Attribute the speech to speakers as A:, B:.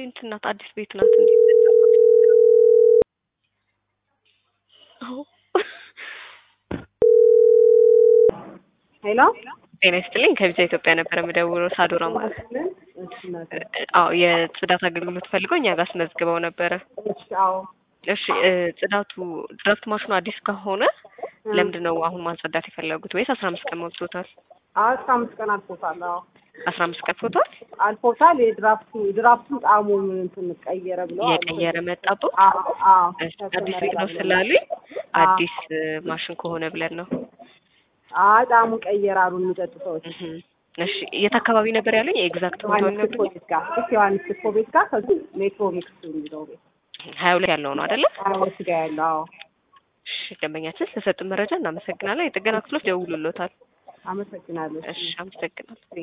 A: እንትን ናት አዲስ ቤት ናት እንዴ? አዎ
B: ሄሎ
A: ጤና ይስጥልኝ ከቪዛ ኢትዮጵያ ነበር የምደውለው ሳዶራ ማለት አዎ የጽዳት አገልግሎት ፈልገው እኛ ጋር አስመዝግበው ነበረ እሺ ጽዳቱ ድራፍት ማሽኑ አዲስ ከሆነ ለምንድነው አሁን ማጽዳት የፈለጉት ወይስ 15 ቀን ሞልቶታል
B: 15 ቀን አልፎታል
A: 15 ቀን ፎቷል
B: አልፎታል የድራፍቱ ጣዕሙ እንትን ቀየረ ብለው
A: የቀየረ መጣበት አዲስ ቤት ነው ስላሉኝ አዲስ ማሽን ከሆነ ብለን ነው
B: ጣዕሙ ቀየረ አሉ የሚጠጡ ሰዎች
A: እሺ የት አካባቢ ነበር ያለኝ ኤግዛክት ቦታውን ነበር
B: ዮሐንስ ኮ ቤት ጋር ከዚህ ሜትሮ ሚክስ ነው
A: 22 ያለው ነው አይደለ
B: 22 ጋር ያለው
A: እሺ ደንበኛችን ስለሰጡን መረጃ እናመሰግናለን የጥገና ክፍሎች ደውሉልዎታል
B: አመሰግናለሁ
A: እሺ አመሰግናለሁ